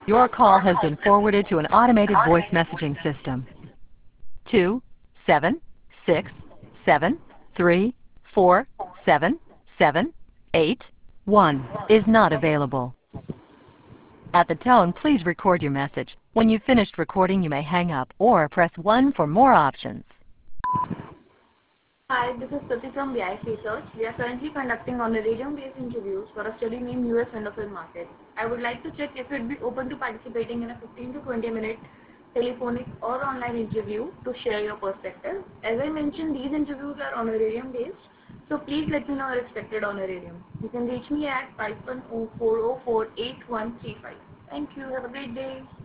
Your call has been forwarded to an automated voice messaging system. 27673477781 is not available. At the tone, please record your message. When you've finished recording, you may hang up or press 1 for more options. Hi, this is Prati from BIS Research. We are currently conducting honorarium-based interviews for a study named US Endocrine Market. I would like to check if you'd be open to participating in a 15 to 20 minute telephonic or online interview to share your perspective. As I mentioned, these interviews are honorarium-based, so please let me know your expected honorarium. You can reach me at 510-404-8135. Thank you. Have a great day.